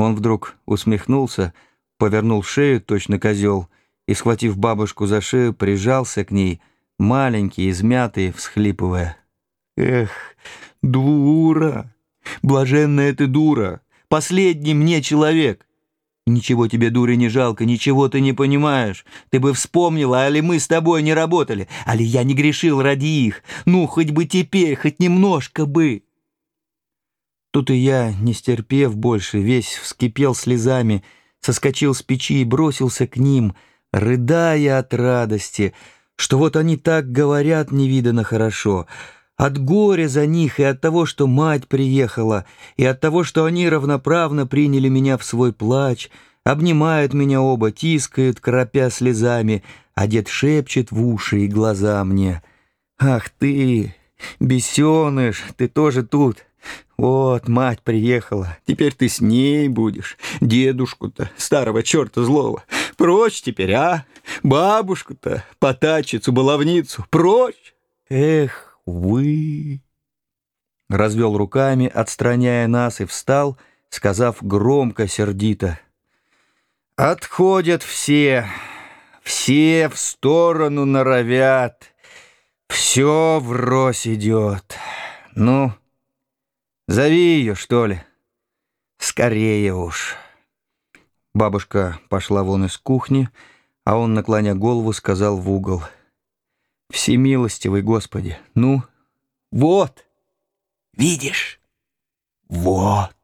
Он вдруг усмехнулся, повернул шею, точно козел, и, схватив бабушку за шею, прижался к ней, маленький, измятый, всхлипывая. «Эх, дура! Блаженная ты дура! Последний мне человек! Ничего тебе, дури, не жалко, ничего ты не понимаешь. Ты бы вспомнила, али мы с тобой не работали, али я не грешил ради их. Ну, хоть бы теперь, хоть немножко бы!» Тут и я, не стерпев больше, весь вскипел слезами, соскочил с печи и бросился к ним, рыдая от радости, что вот они так говорят невиданно хорошо, от горя за них и от того, что мать приехала, и от того, что они равноправно приняли меня в свой плач, обнимают меня оба, тискают, кропя слезами, а дед шепчет в уши и глаза мне: «Ах ты, бесеныш, ты тоже тут! Вот мать приехала, теперь ты с ней будешь, дедушку-то, старого черта злого, прочь теперь, а? Бабушку-то, потачицу, баловницу, прочь! Эх вы!» Развел руками, отстраняя нас, и встал, сказав громко, сердито: «Отходят все, все в сторону норовят, все врозь идет. Ну, зови ее, что ли, скорее уж». Бабушка пошла вон из кухни, а он, наклоня голову, сказал в угол: «Всемилостивый Господи, ну, вот, видишь, вот».